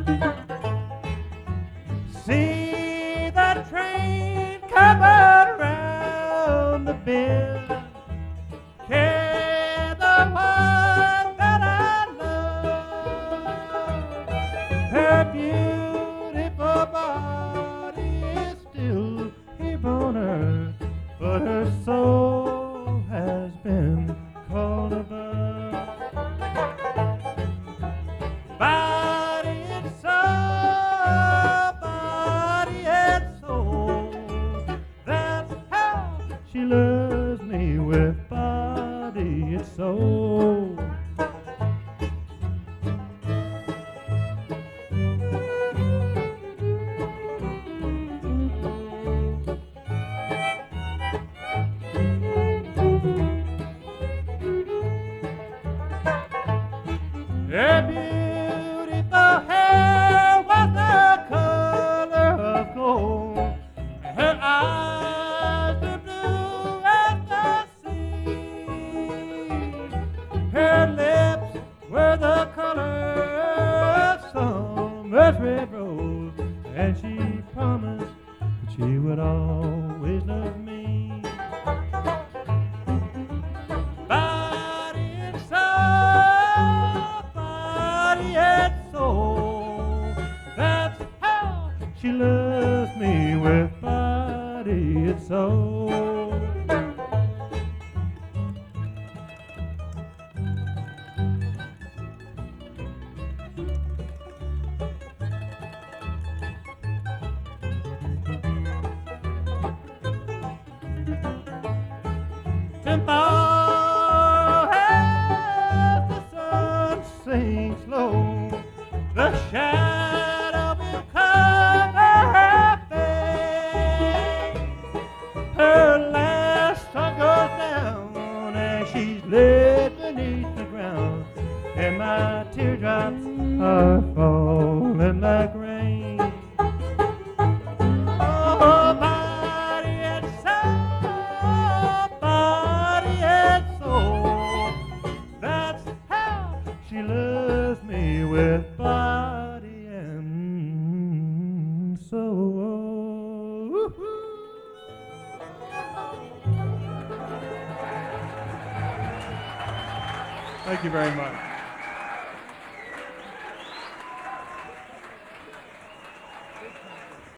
See that train coming around the bend. Carry the one that I love. Her beautiful body is still here on earth, but her soul has been called above. Body and soul, body and soul. That's how she loves me, with body and soul. Her beautiful hair was the color of gold. Her eyes were blue as the sea. Her lips were the color of summer's red rose, and she promised that she would always love me. Body and soul, body and soul. That's how she loves me, with body and soul. Tomorrow as the sun sinks low, the shadow will cover her face. Her last sun goes down and she's laid beneath the ground, and my teardrops are falling like rain. Oh, body and soul, body and soul. That's how she loves me, with body and soul. Woo-hoo. Thank you very much.